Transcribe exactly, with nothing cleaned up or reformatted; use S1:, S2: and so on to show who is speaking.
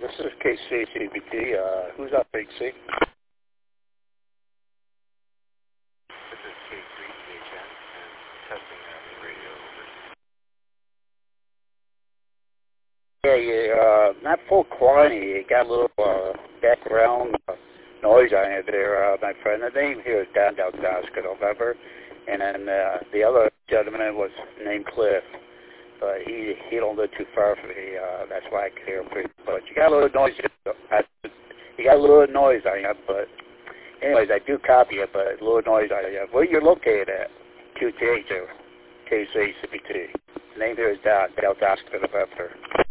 S1: this is K C C B T. Uh, who's up, K C?
S2: This is K three T H N and testing uh, new radio over.
S1: Yeah, yeah, uh, not full quantity. You got a little uh, background uh, noise on it there, uh, my friend. The name here is Don Daldaska, November. And then uh, the other gentleman was named Cliff. But he he don't live too far from me. Uh, that's why I can hear him pretty much. You got a little noise. You got a little noise on you, but anyways, I do copy it, but a little noise on you. Where you located at? Q T H or K C C B T. The name here is Don Daldaska, November.